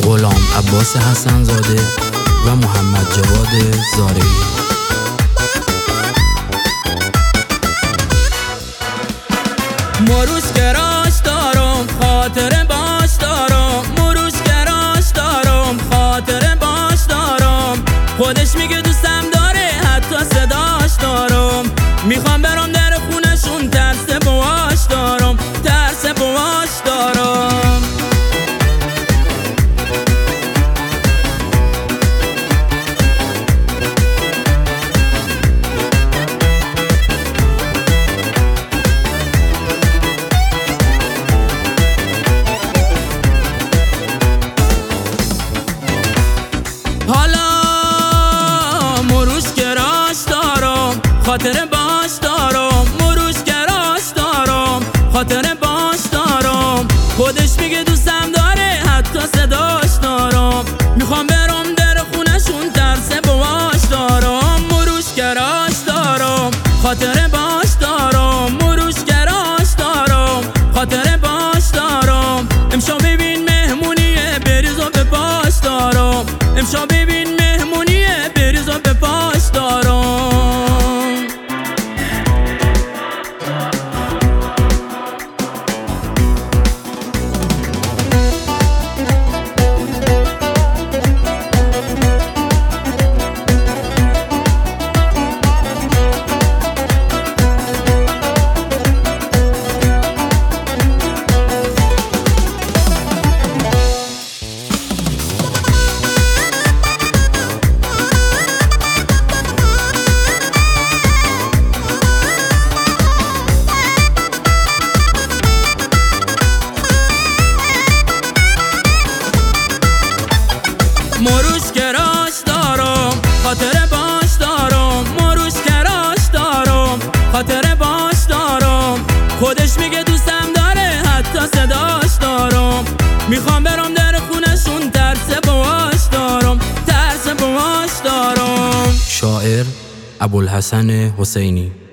غلام عباس حسن‌زاده و محمد جواد زارعی. مروش گراش دارم خاطر باش دارم، مروش گراش دارم خاطر باش دارم. خودش میگه دوستم داره حتی صداش دارم. میخوام برم در خونشون ترس بواش دارم، ترس بواش دارم. حالا مروش گراش دارم خاطر باش دارم، مروش گراش دارم خاطر باش دارم. خودش میگه دوستم داره حتی صداش دارم. میخوام برم در خونشون ترس بواش دارم. مروش گراش دارم خاطر باش دارم، مروش گراش دارم خاطر باش دارم. امشب ببین مهمونیه بریز و به پاش دارم، امشب ببین مهمونیه بریز و به پاش دارم. مروش گراش دارم خاطر باش دارم، مروش گراش دارم خاطر باش دارم. خودش میگه دوستم داره حتی صداش دارم. میخوام برم در خونشون ترس بواش دارم، ترس بواش دارم. شاعر ابوالحسن حسینی.